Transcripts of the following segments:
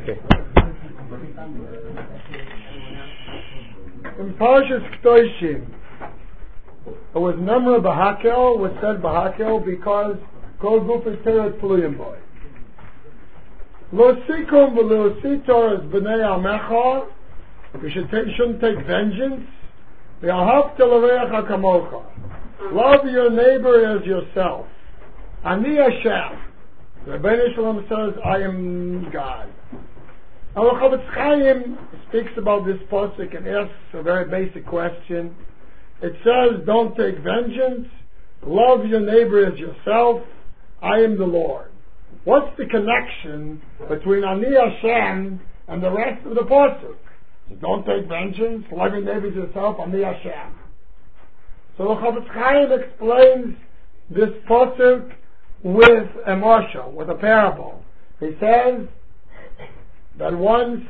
Okay. In Parshas K'toshim, it was Nemra B'Hakel, was said B'Hakel because Kol Gufei Torah Tluyim Boy. Lo Sikum V'lo Sitor as B'nei Amecha, you shouldn't take vengeance. V'ahavta l'reacha kamocha, love your neighbor as yourself. Ani Hashem. The Rebbeinu Shalom says, I am God. Now the Chavetz Chaim speaks about this pasuk and asks a very basic question. It says, don't take vengeance, love your neighbor as yourself, I am the Lord. What's the connection between Ani Hashem and the rest of the pasuk? So don't take vengeance, love your neighbor as yourself, Ani Hashem. So the Chavetz Chaim explains this pasuk with a marshal, with a parable. He says that once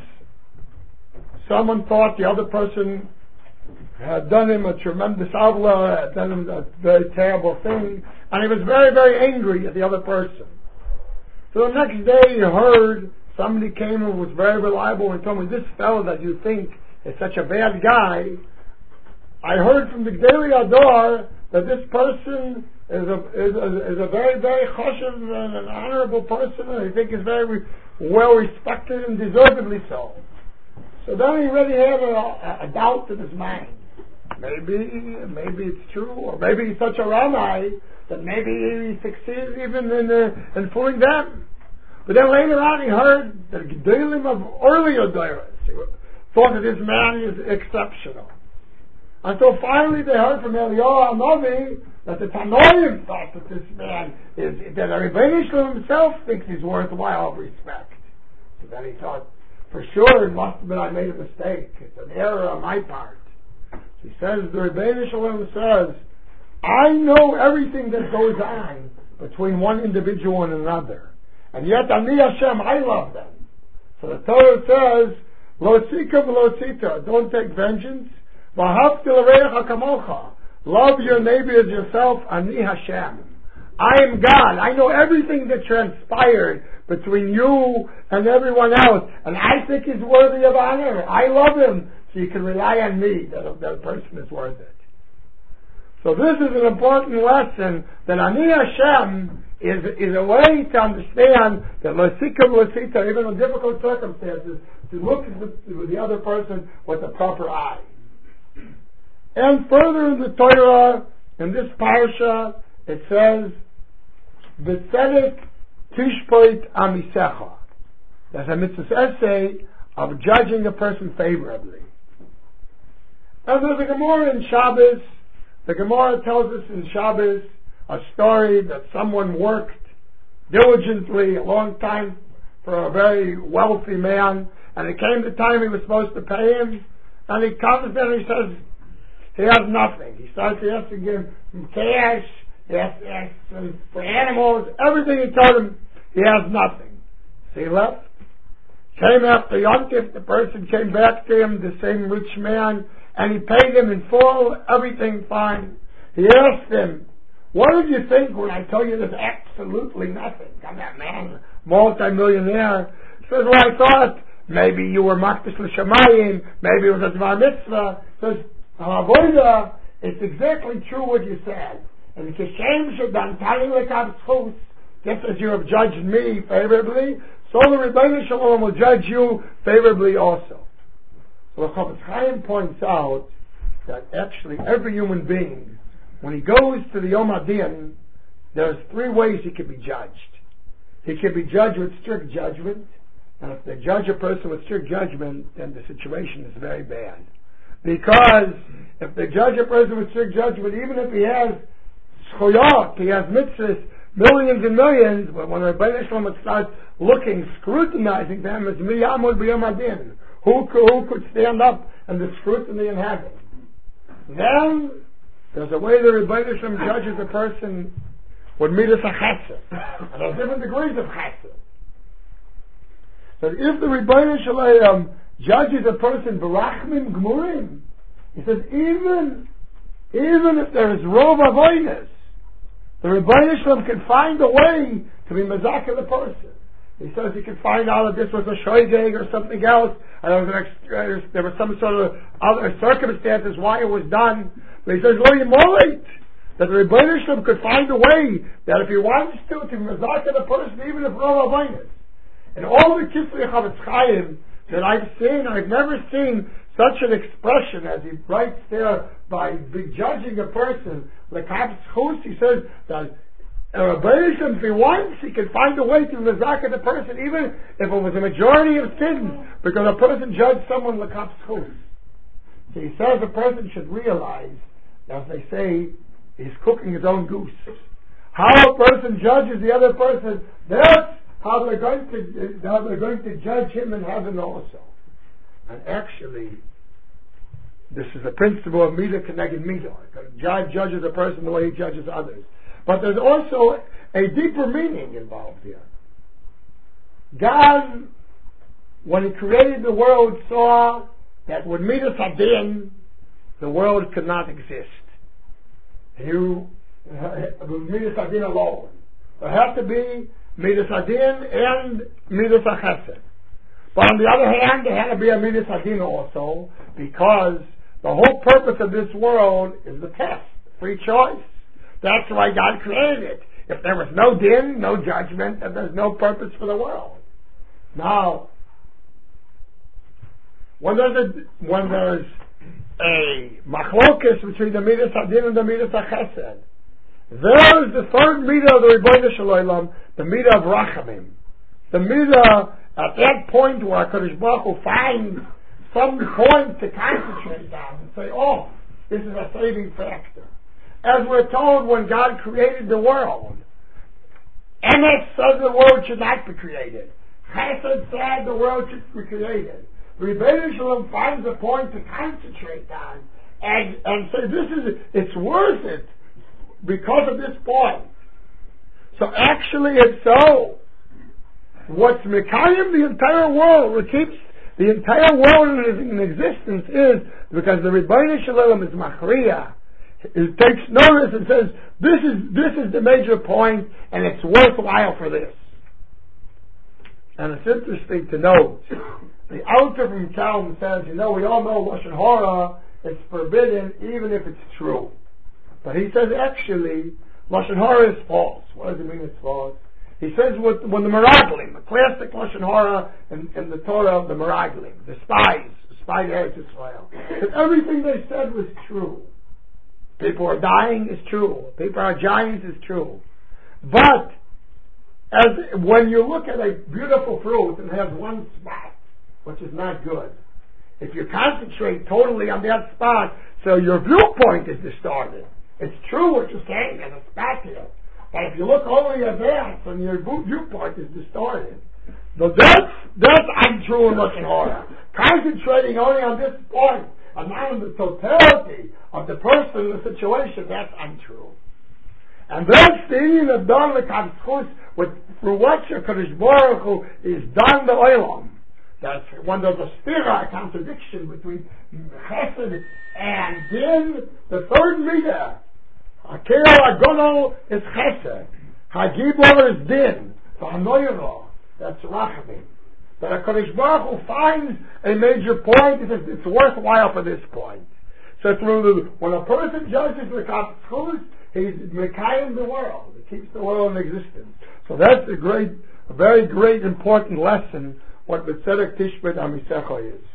someone thought the other person had done him a tremendous avla, had done him a very terrible thing, and he was very, very angry at the other person. So the next day he heard somebody came who was very reliable and told me, this fellow that you think is such a bad guy, I heard from the Gdei Ador that this person is a very, very choshev and an honorable person, and I think is very well respected and deservedly so. So then he really had a doubt in his mind. Maybe it's true, or maybe he's such a rabbi that maybe he succeeds even in fooling them. But then later on he heard that Gedolim of earlier Doros thought that this man is exceptional. Until finally they heard from Eliyahu Hanavi that the Tanoim thought that this man is, that Rebbeinu Shalom himself thinks he's worthwhile of respect. So then he thought, for sure it must have been I made a mistake. It's an error on my part. So he says, the Rebbeinu Shalom says, I know everything that goes on between one individual and another. And yet, Ani Hashem, I love them. So the Torah says, Lo Sika V'lo Sita, don't take vengeance. V'ahavta l'reacha kamocha, love your neighbor as yourself, Ani Hashem. I am God. I know everything that transpired between you and everyone else, and I think he's worthy of honor. I love him, so you can rely on me that person is worth it. So this is an important lesson that Ani Hashem is a way to understand that L'Sika V'L'Sita, even in difficult circumstances, to look at the other person with the proper eye. And further in the Torah, in this parsha, it says, B'tzedek tishpoit amisecha. That's a mitzvah essay of judging a person favorably. And there's a Gemara in Shabbos. The Gemara tells us in Shabbos a story that someone worked diligently a long time for a very wealthy man, and it came the time he was supposed to pay him, and he comes there and he says, he has nothing. He starts asking him cash, he asks for animals, everything he told him, he has nothing. So he left. Came after Yontif, the person came back to him, the same rich man, and he paid him in full, everything fine. He asked him, what did you think when I told you there's absolutely nothing? I'm that man, multi-millionaire. He says, well, I thought maybe you were Makdish L'Shamayim, maybe it was a Dvar Mitzvah. He says, Avoda, it's exactly true what you said. And Kishem Shadan Tali Lekab Schus, just as you have judged me favorably, so the Rebbeinu Shalom will judge you favorably also. So the Chavetz Chaim points out that actually every human being, when he goes to the Yom Hadin, there's three ways he can be judged. He can be judged with strict judgment, and if they judge a person with strict judgment, then the situation is very bad. Because if they judge a person with strict judgment, even if he has schuyot, he has mitzvahs, millions and millions, but when Rebbeinu Shalom starts looking, scrutinizing them as miyamud b'yom hadin, who could stand up in the scrutiny in heaven? Then there's a way the Rebbeinu Shalom judges a person with midas chesed, and there are different degrees of chesed. So if the Rebbeinu Shalom judges a person b'rachmim gmurim, he says even if there is rov avodas, the Rebbeinu Shalom can find a way to be mazaka the person. He says you can find out that this was a shoygeg or something else, and there was some sort of other circumstances why it was done. But he says, lo yimolit, that the Rebbeinu Shalom could find a way that if he wants to mazaka the person, even if Rav Avonis. And all the Kisvei Chavetz Chaim that I've seen, I've never seen such an expression as he writes there by judging a person. Like Chus, he says that if he wants, he can find a way to mazaka the person, even if it was a majority of sins, because a person judged someone like Chus. So he says a person should realize, as they say, he's cooking his own goose. How a person judges the other person, that's how they're going to judge him in heaven also. And actually, this is the principle of Midah Keneged Midah. God judges a person the way he judges others. But there's also a deeper meaning involved here. God, when he created the world, saw that with Midas Hadin, the world could not exist. With Midas Hadin alone. There had to be Midas Hadin and Midas HaChesed. But on the other hand, there had to be a Midas Hadin also, because the whole purpose of this world is the test, free choice. That's why God created it. If there was no din, no judgment, then there's no purpose for the world. Now, when there's a machlokus between the Midas Hadin and the Midas HaChesed, there is the third Midah of the Rebbeinu Shalom, the Midah of Rachamim. The Midah at that point where HaKadosh Baruch Hu finds some point to concentrate on and say, oh, this is a saving factor. As we're told when God created the world, Emes said the world should not be created. Chesed said the world should be created. Rebbeinu Shalom finds a point to concentrate on and say, it's worth it because of this point. So actually it's so. What's Mekayim the entire world, what keeps the entire world in existence is because the Rebbeinu Shalom is Machriya. It takes notice and says, this is the major point and it's worthwhile for this. And it's interesting to note, the author from Talmud says, we all know Lashon Hara is forbidden even if it's true. But he says actually, Lashon Hara is false. What does it mean it's false? He says when the Meraglim, the classic Lashon Hara in the Torah of the Meraglim, the spies Eretz Yisrael, that everything they said was true. People are dying is true. People are giants is true. But when you look at a beautiful fruit and it has one spot, which is not good, if you concentrate totally on that spot, so your viewpoint is distorted. It's true what you're saying, and it's back here. But if you look only at that, then your viewpoint is distorted. So that's untrue in Lashon Hara. Concentrating only on this point, and not on the totality of the person and the situation, that's untrue. And that's the union of Don L'Kavschus, through what HaKadosh Baruch Hu is done the Olam. That's when there's a stira, a contradiction between Chesed and Din, the third Midah. Hakeel Agono is Chesed. Hagibor is Din. V'hanoyro, that's Rachamim. But HaKadosh Baruch Hu finds a major point, he says it's worthwhile for this point. So when a person judges the L'Kavschus, he's Mekayim the world. He keeps the world in existence. So that's a very great, important lesson what B'tzedek Tishbet Amisecha is.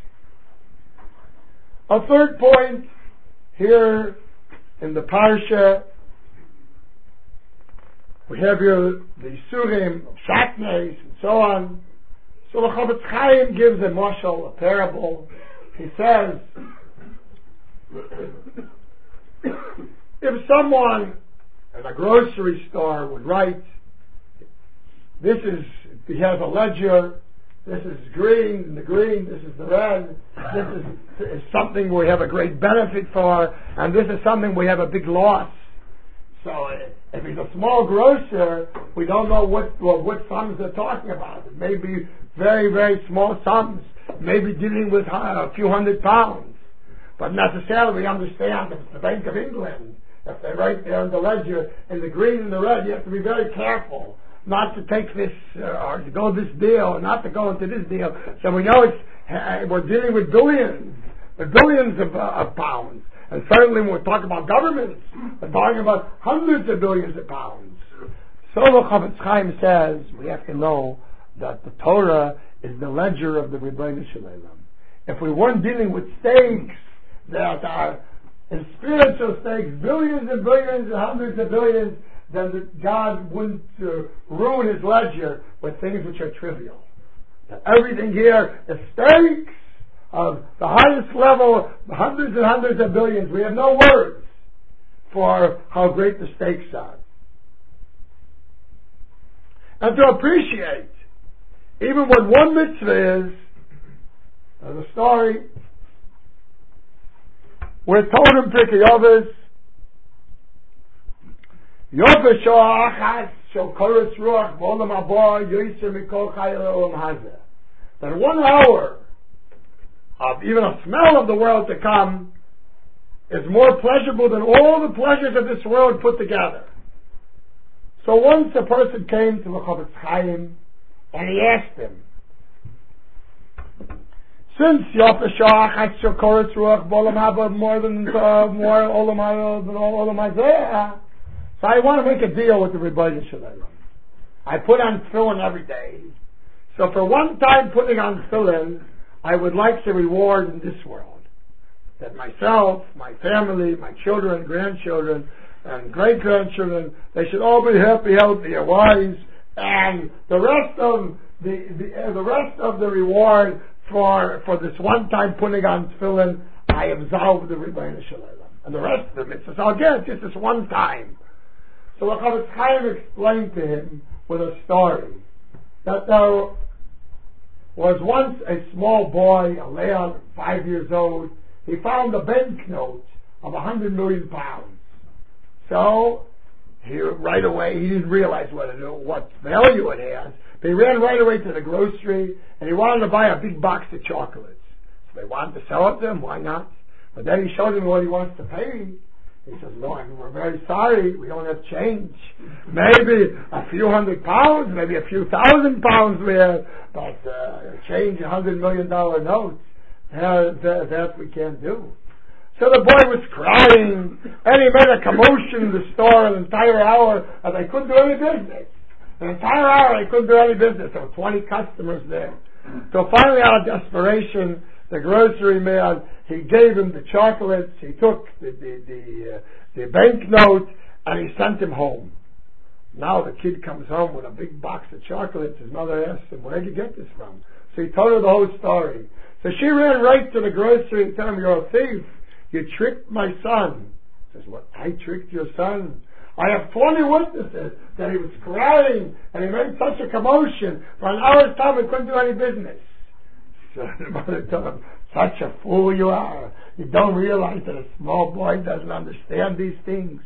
A third point here in the Parsha, we have here the Yisurim, Shatnes, and so on. So the Chavetz Chaim gives a mashal, a parable. He says, if someone at a grocery store would write, he has a ledger, this is green, this is the red, this is something we have a great benefit for, and this is something we have a big loss. So if he's a small grocer, we don't know what sums they're talking about. It may be very, very small sums, maybe dealing with a few £100. But necessarily we understand if it's the Bank of England, if they write there in the ledger, in the green and the red, you have to be very careful. not to take this or to go this deal or not to go into this deal. So we know we're dealing with billions of pounds. And certainly when we talk about governments, we're talking about hundreds of billions of pounds. So the Chofetz Chaim says we have to know that the Torah is the ledger of the Rebbeinu Shalom. If we weren't dealing with stakes that are in spiritual stakes, billions and billions and hundreds of billions, then God wouldn't ruin his ledger with things which are trivial. That everything here is stakes of the highest level, hundreds and hundreds of billions. We have no words for how great the stakes are. And to appreciate even what one mitzvah is, there's a story we're told in Pirkei Avos, Yofeh Shoah Achas Shel Koros Ruach B'Olam Haba Yoser Mikol Chai L'Olam Hazeh. That 1 hour of even a smell of the world to come is more pleasurable than all the pleasures of this world put together. So once a person came to the Chofetz Chaim and he asked him, since Yofeh Shoah Achas Shel Koros Ruach B'Olam Haba more Olam Hazeh, so I want to make a deal with the Rebbeinu Shalom. I put on tefillin every day. So for one time putting on tefillin, I would like the reward in this world. That myself, my family, my children, grandchildren, and great-grandchildren, they should all be happy, healthy, and wise. And the rest of the reward for this one time putting on tefillin, I absolve the Rebbeinu Shalom. And the rest of the mitzvahs I'll get just this one time. So the Chofetz Chaim explained to him with a story that there was once a small boy, a lad, 5 years old. He found a banknote of 100 million pounds. So he didn't realize what value it has. But he ran right away to the grocery and he wanted to buy a big box of chocolates. So they wanted to sell it to him. Why not? But then he showed him what he wants to pay. He says, no, we're very sorry. We don't have change. Maybe a few £100, maybe a few £1,000 we have, but change $100 million notes, that we can't do. So the boy was crying, and he made a commotion in the store an entire hour, and they couldn't do any business. An entire hour they couldn't do any business. There were 20 customers there. So finally, out of desperation, the grocery man, he gave him the chocolates, he took the banknote, and he sent him home. Now the kid comes home with a big box of chocolates. His mother asked him, where did you get this from? So he told her the whole story. So she ran right to the grocery and told him, you're a thief. You tricked my son. He says, what, I tricked your son? I have 20 witnesses that he was crying and he made such a commotion. For an hour's time we couldn't do any business. So the mother told him, such a fool you are. You don't realize that a small boy doesn't understand these things.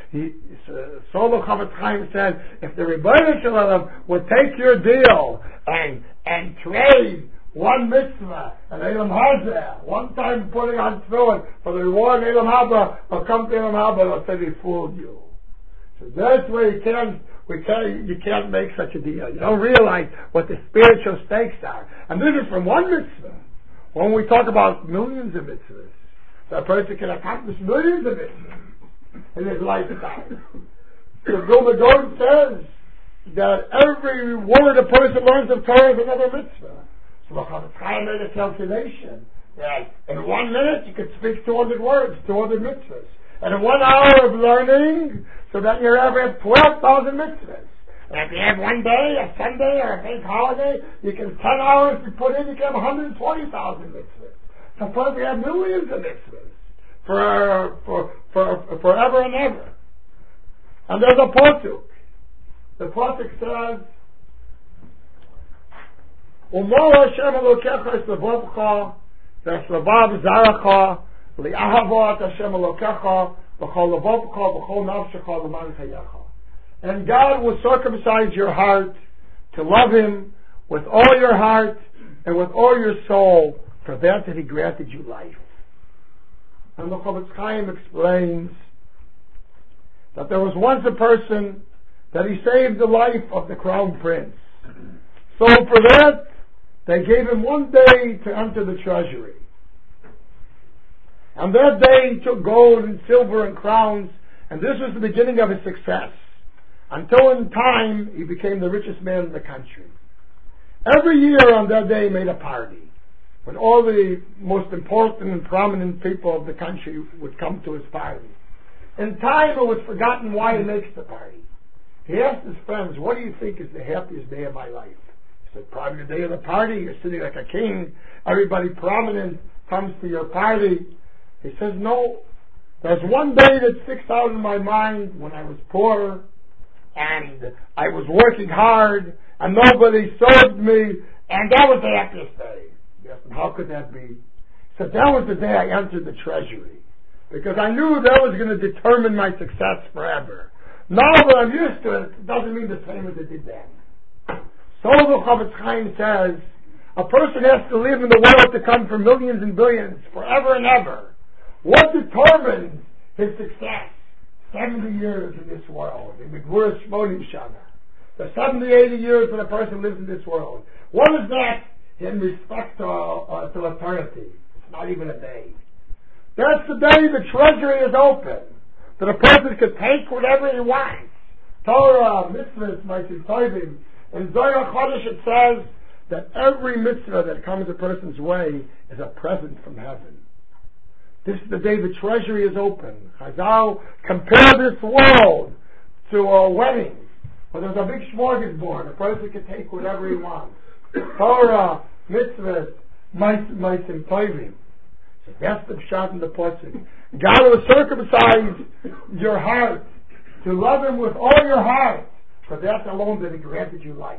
Solo Chofetz Chaim said, if the Rebbeinu Shalom would take your deal and trade one mitzvah, an Elam Hazeh, one time putting on tefillin for the reward of Elam Haba, or come to Elam Haba, they'll say we fooled you. So that's where you can't make such a deal. You don't realize what the spiritual stakes are. And this is from one mitzvah. When we talk about millions of mitzvahs, so a person can accomplish millions of mitzvahs in his lifetime. The Vilna Gaon says that every word a person learns of Torah is another mitzvah. So the Chofetz Chaim made a calculation that in 1 minute you could speak 200 words, 200 mitzvahs. And in 1 hour of learning, so that you have 12,000 mitzvahs. And if you have one day, a Sunday, or a big holiday, you can 10 hours to put in, you can have 120,000 mitzvahs. So plus we have millions of mitzvahs for forever and ever. And there's a pasuk. The pasuk says, Umar Hashem Elokecha es levavcha, v'es levav zaracha, li'ahavot Hashem Elokecha, v'chol levavcha, v'chol nafshecha, l'man chayecha. And God will circumcise your heart to love Him with all your heart and with all your soul, for that He granted you life. And the Chofetz Chaim explains that there was once a person that he saved the life of the crown prince. So for that, they gave him 1 day to enter the treasury. And that day he took gold and silver and crowns, and this was the beginning of his success, until in time he became the richest man in the country. Every year on that day he made a party, when all the most important and prominent people of the country would come to his party. In time it was forgotten why he makes the party. He asked his friends, what do you think is the happiest day of my life? He said, probably the day of the party. You're sitting like a king. Everybody prominent comes to your party. He says, no. There's one day that sticks out in my mind when I was poor and I was working hard and nobody served me, and that was the happiest day. He asked him, how could that be? He said, that was the day I entered the treasury, because I knew that was going to determine my success forever. Now that I'm used to it, it doesn't mean the same as it did then. So the Chofetz Chaim says, a person has to live in the world to come for millions and billions, forever and ever. What determines his success? 70 years in this world. In Megvurah Shmoni Shana. The 70, 80 years that a person lives in this world. What is that in respect to eternity? It's not even a day. That's the day the treasury is open, that a person can take whatever he wants. Torah, mitzvahs, Ma'asim Tovim. In Zohar Chodesh it says that every mitzvah that comes a person's way is a present from heaven. This is the day the treasury is open. Chazal compare this world to a wedding, where there's a big smorgasbord. A person can take whatever he wants. Torah, mitzvahs, Ma'asim Tovim. So that's the pshat in the pasuk. God will circumcise your heart to love Him with all your heart, for that alone that He granted you life.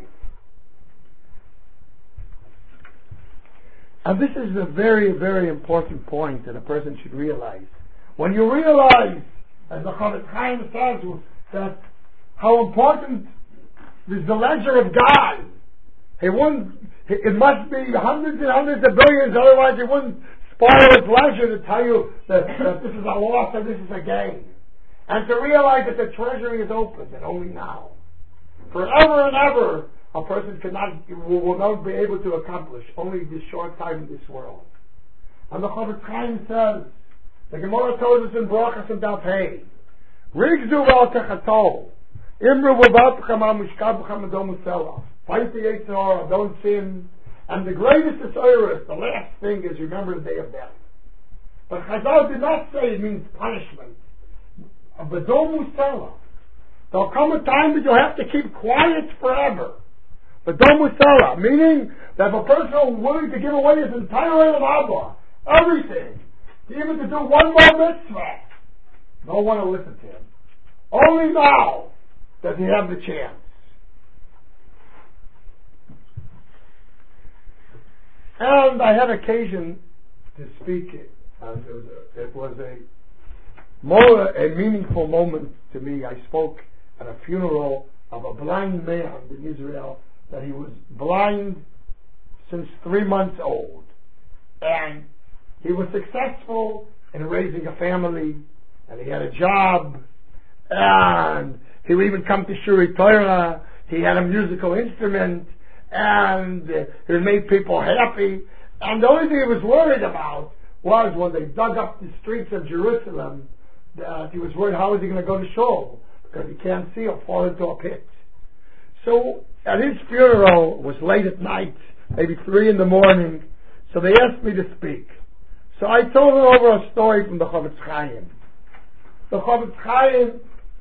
And this is a very, very important point that a person should realize. When you realize, as the Chofetz Chaim says, that how important is the ledger of God, it must be hundreds and hundreds of billions, otherwise He wouldn't spoil His leisure to tell you that this is a loss and this is a gain. And to realize that the treasury is open, and only now. Forever and ever, a person will not be able to accomplish only this short time in this world. And the Chofetz Chaim says, the Gemara tells us in Brachas and Daf Hey, Rigzu val techatol, Imru v'vatchem al-mishkabchem adom u'selach. Fight the Yetzer Hara, don't sin. And the greatest is Oirus, the last thing is remember the day of death. But Chazal did not say it means punishment. Adom u'selach. There'll come a time that you'll have to keep quiet forever. But Domusela, meaning that if a person is willing to give away his entire Olam Haba, everything, even to do one more mitzvah, no one will listen to him. Only now does he have the chance. And I had occasion to speak, and it was a meaningful moment to me. I spoke at a funeral of a blind man in Israel, that he was blind since 3 months old, and he was successful in raising a family, and he had a job, and he would even come to Shuri Torah. He had a musical instrument, and it made people happy. And the only thing he was worried about was when they dug up the streets of Jerusalem, that he was worried how is he going to go to shul, because he can't see or fall into a pit. So at his funeral, it was late at night, maybe 3 a.m, so they asked me to speak. So I told them over a story from the Chofetz Chaim. The Chofetz Chaim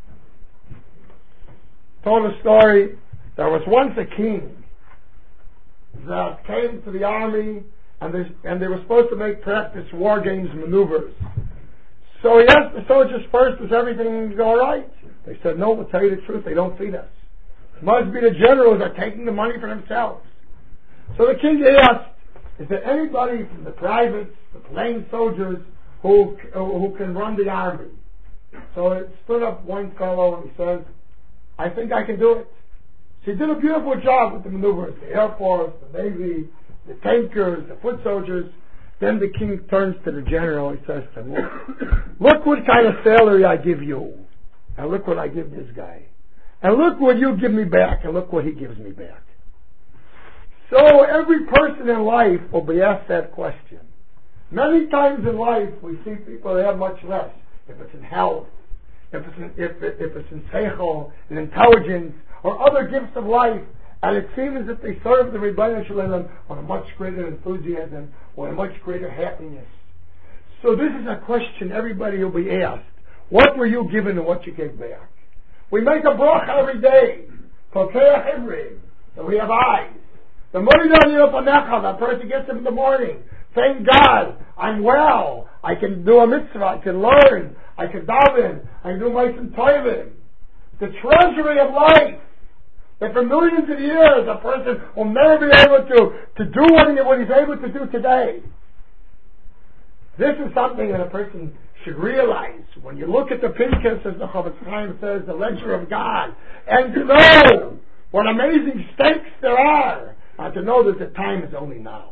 told a story. There was once a king that came to the army, and they were supposed to make practice war games maneuvers. So he asked the soldiers first, is everything all right? They said, no, we'll tell you the truth, they don't feed us. It must be the generals are taking the money for themselves. So the king asked, is there anybody from the privates, the plain soldiers, who can run the army? So it stood up one fellow and he says, I think I can do it. So he did a beautiful job with the maneuvers, the Air Force, the Navy, the tankers, the foot soldiers. Then the king turns to the general and says to him, look what kind of salary I give you. And look what I give this guy. and look what you give me back, and look what he gives me back. So every person in life will be asked that question. Many times in life, we see people that have much less. If it's in health, if it's in seichel, in intelligence, or other gifts of life, and it seems that they serve the Rebbeinu Shalom on a much greater enthusiasm, or a much greater happiness. So this is a question everybody will be asked. What were you given and what you gave back? We make a bracha every day. Pokeach Ivrim, that we have eyes. The that person gets up in the morning. Thank God, I'm well. I can do a mitzvah. I can learn. I can daven. I can do my tovim. The treasury of life. That for millions of years, a person will never be able to do what he's able to do today. This is something that a person should realize. When you look at the Pinchas, as the Chofetz Chaim says, the ledger of God, and to know what amazing stakes there are, and to know that the time is only now.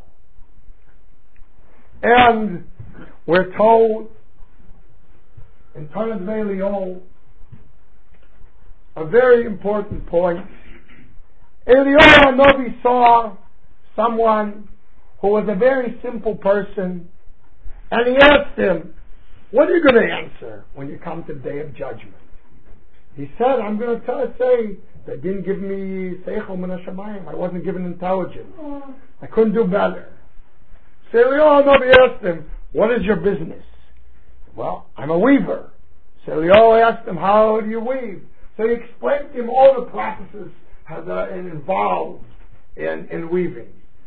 And we're told in Tanakh Eliyahu a very important point. Eliyahu HaNavi saw someone who was a very simple person, and he asked him, what are you going to answer when you come to the day of judgment? He said, I'm going to say, they didn't give me seichel min hashamayim. I wasn't given intelligence. I couldn't do better. So Eliyahu HaNavi asked him, what is your business? Well, I'm a weaver. So Eliyahu asked him, how do you weave? So he explained to him all the processes that are involved in weaving.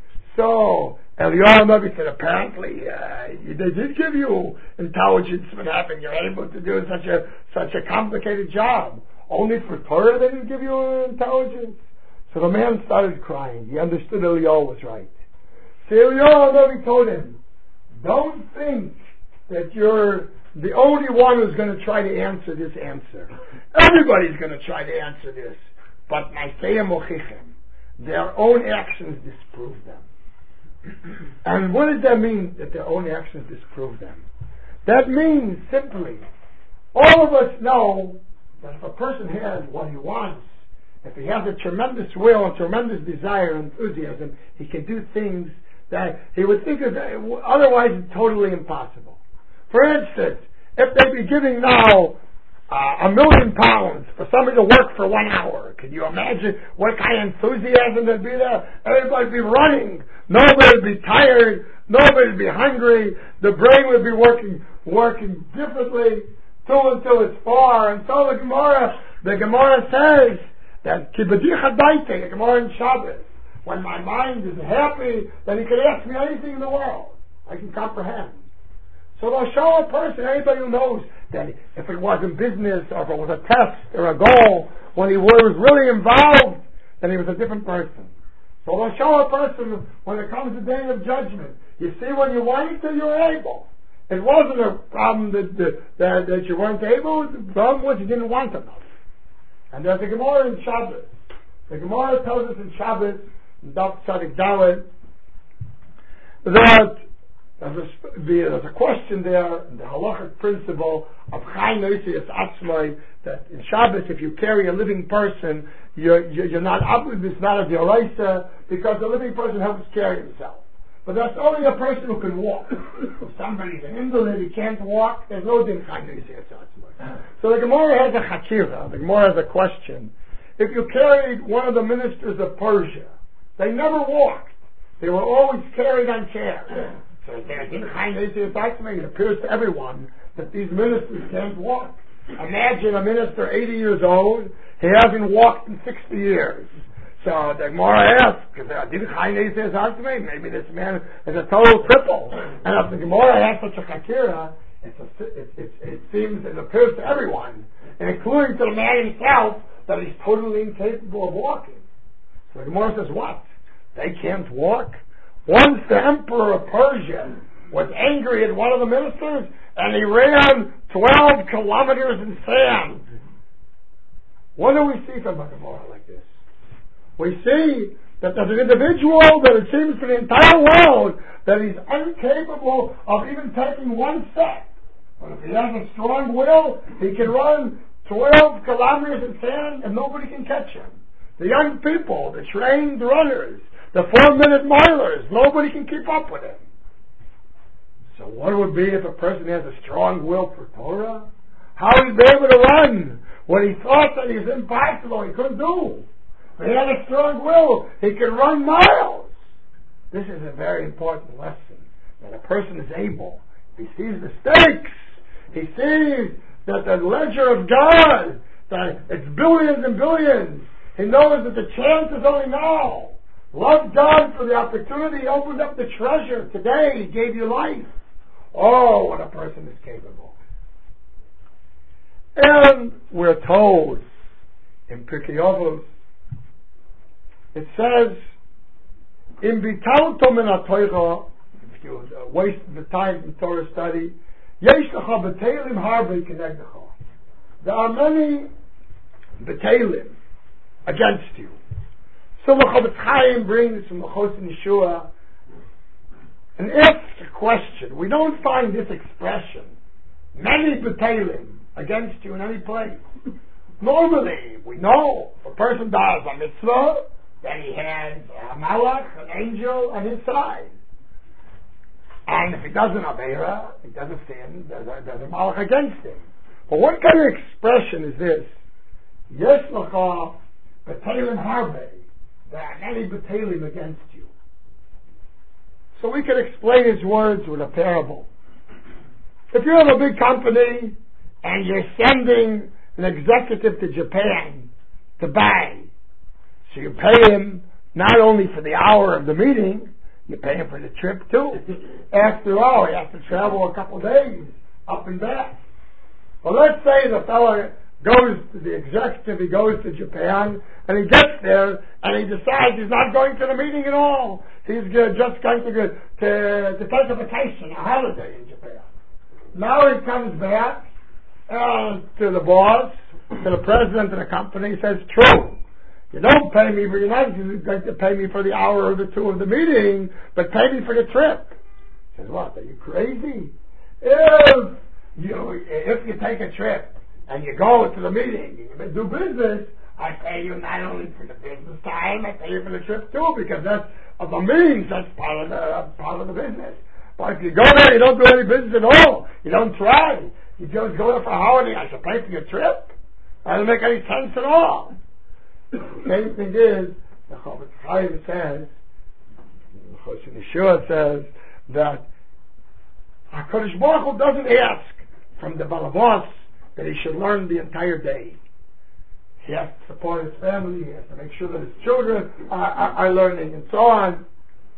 So Eliyahu HaNavi said, apparently they did give you intelligence what happened. You're able to do such a complicated job. Only for Torah they didn't give you intelligence. So the man started crying. He understood Eliyahu was right. So Eliyahu HaNavi told him, don't think that you're the only one who's going to try to answer this answer. Everybody's going to try to answer this. But Ma'aseh Mochichem, their own actions disprove them. And what does that mean, that their own actions disprove them? That means simply, all of us know that if a person has what he wants, if he has a tremendous will, a tremendous desire and enthusiasm, he can do things that he would think of otherwise totally impossible. For instance, if they be giving now £1 million for somebody to work for 1 hour, can you imagine what kind of enthusiasm there'd be there? Everybody would be running. Nobody would be tired. Nobody would be hungry. The brain would be working differently until it's far. And so the Gemara says that the Gemara in Shabbos, when my mind is happy, then he can ask me anything in the world. I can comprehend. So they'll show a person, anybody who knows that if it was in business or if it was a test or a goal, when he was really involved, then he was a different person. So they'll show a person when it comes to the day of judgment. You see, when you wanted to, you were able. It wasn't a problem that you weren't able. The problem was you didn't want enough. And there's a Gemara in Shabbos. The Gemara tells us in Shabbos, in Daf Tzadik Dalet, that there's a question there in the halachic principle of Chai Noisius Atzmai, that in Shabbos, if you carry a living person, you're not obligated, it's not a dioraisa, because the living person helps carry himself. But that's only a person who can walk. If somebody's an invalid, he can't walk, there's no din Chai Noisius Atzmai. So the Gemara has a chakira, the Gemara has a question. If you carried one of the ministers of Persia, they never walked. They were always carried on chairs. So it appears to everyone that these ministers can't walk. Imagine a minister 80 years old, he hasn't walked in 60 years. So the Gemara asks, maybe this man is a total cripple. And if the Gemara has such a chakira, it seems, it appears to everyone, including to the man himself, that he's totally incapable of walking. So the Gemara says, what? They can't walk? Once the emperor of Persia was angry at one of the ministers, and he ran 12 kilometers in sand. What do we see from a Gemara like this? We see that there's an individual that it seems to the entire world that he's incapable of even taking one step. But if he has a strong will, he can run 12 kilometers in sand and nobody can catch him. The young people, the trained runners, the 4-minute milers, nobody can keep up with him. So what would be if a person has a strong will for Torah? How would he be able to run what he thought that he was impossible, he couldn't do? But he had a strong will, he could run miles. This is a very important lesson, that a person is able. He sees the stakes. He sees that the ledger of God, that it's billions and billions. He knows that the chance is only now. Love God for the opportunity. He opened up the treasure today. He gave you life. Oh, what a person is capable. And we're told in Pirkei Avos, it says, "In bitalto min haTorah," if you waste the time in Torah study, "yesh lecha b'teilim harbe kenegdecha." There are many b'teilim against you. So the Chofetz Chaim brings from the Chosin Yeshua and asks a question. We don't find this expression, many b'teilim against you in any place. Normally, we know if a person does a mitzvah, then he has a malach, an angel, on his side. And if he does an avera, he does a sin, there's a malach against him. But what kind of expression is this? Yesh lecha b'teilim harbe. There are many b'teilim against you. So we can explain his words with a parable. If you have a big company and you're sending an executive to Japan to buy, so you pay him not only for the hour of the meeting, you pay him for the trip too. After all, he has to travel a couple days up and back. Well, let's say the fellow goes to the executive, he goes to Japan, and he gets there, and he decides he's not going to the meeting at all. He's just going to take a vacation, a holiday in Japan. Now he comes back to the boss, to the president of the company, he says, "True, you don't pay me, but you're not going to pay me for the hour or the two of the meeting, but pay me for the trip." He says, "What, are you crazy? If you take a trip and you go to the meeting and you do business, I pay you not only for the business time, I pay you for the trip too, because that's of the means, that's part of the business. But if you go there, you don't do any business at all, you don't try, you just go there for a holiday, I should pay for your trip? That doesn't make any sense at all." The same thing is, the Chofetz Chaim says, the Chosin Yeshua says, that HaKadosh Baruch Hu doesn't ask from the Balabos that he should learn the entire day. He has to support his family, he has to make sure that his children are learning, and so on.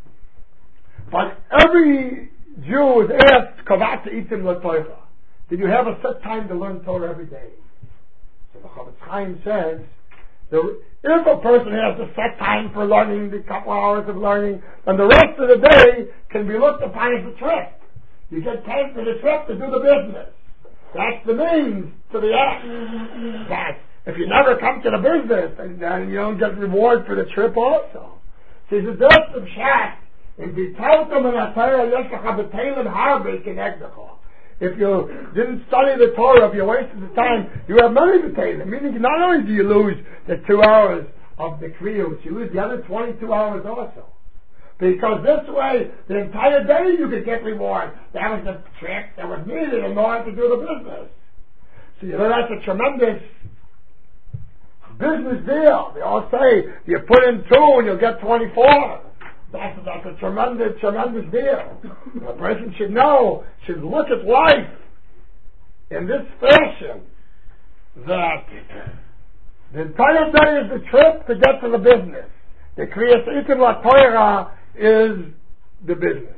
But every Jew is asked, "Kavat itim l'Torah." Did you have a set time to learn Torah every day? So the Chofetz Chaim says, if a person has a set time for learning, the couple hours of learning, then the rest of the day can be looked upon as a trip. You get paid for the trip to do the business. That's the means to the end. That if you never come to the business, then you don't get reward for the trip also. So he says, that's the chat. If you didn't study the Torah, if you wasted the time, you have money to pay them. Meaning not only do you lose the 2 hours of the kriyos, you lose the other 22 hours also. Because this way, the entire day you could get reward. That was the trick that was needed in order to do the business. So you know, that's a tremendous business deal. They all say, you put in 2 and you'll get 24. That's a tremendous deal. A person should know, should look at life in this fashion, that the entire day is the trip to get to the business. The Kriyas Itim LaTorah is the business.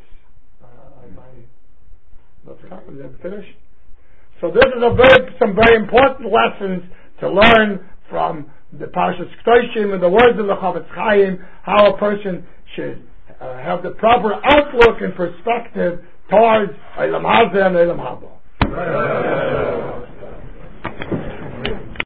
Is that finished? So this is some very important lessons to learn from the Parshas Kedoshim and the words of the Chofetz Chaim, how a person should have the proper outlook and perspective towards Olam Hazeh and Olam Haba.